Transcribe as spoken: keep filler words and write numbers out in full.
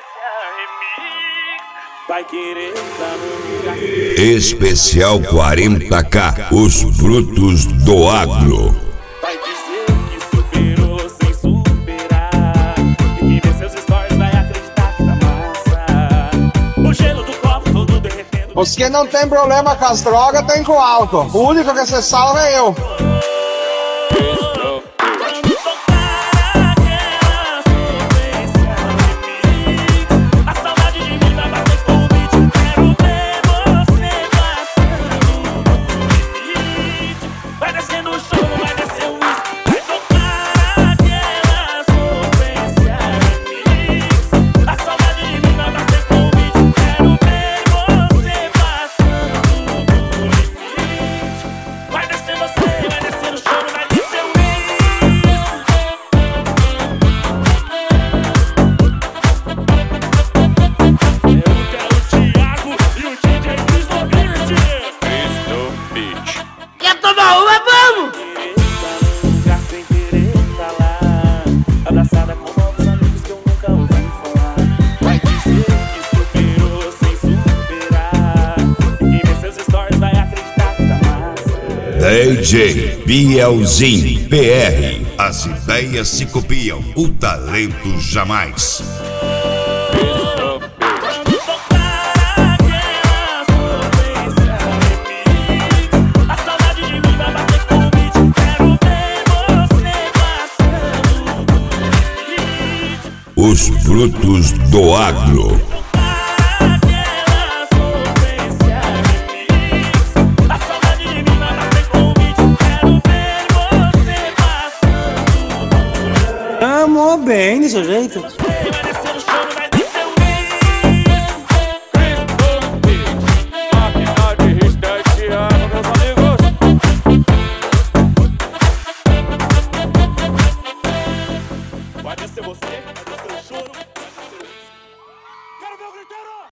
Vai querer dar no lugar. Especial quarenta K, os brutos do agro. Vai dizer que superou sem superar. E quem vê seus stories vai acreditar que tá massa. O gelo do copo todo derretendo. Os que não tem problema com as drogas tem com álcool. O único que você salva é eu. Abraçada com novos amigos que eu nunca ouvi falar. Vai dizer que superou sem superar. E quem vê seus stories vai acreditar que tá massa. D J Bielzinho P R. As ideias se copiam, o talento jamais. Os brutos do agro. Amor bem desse jeito.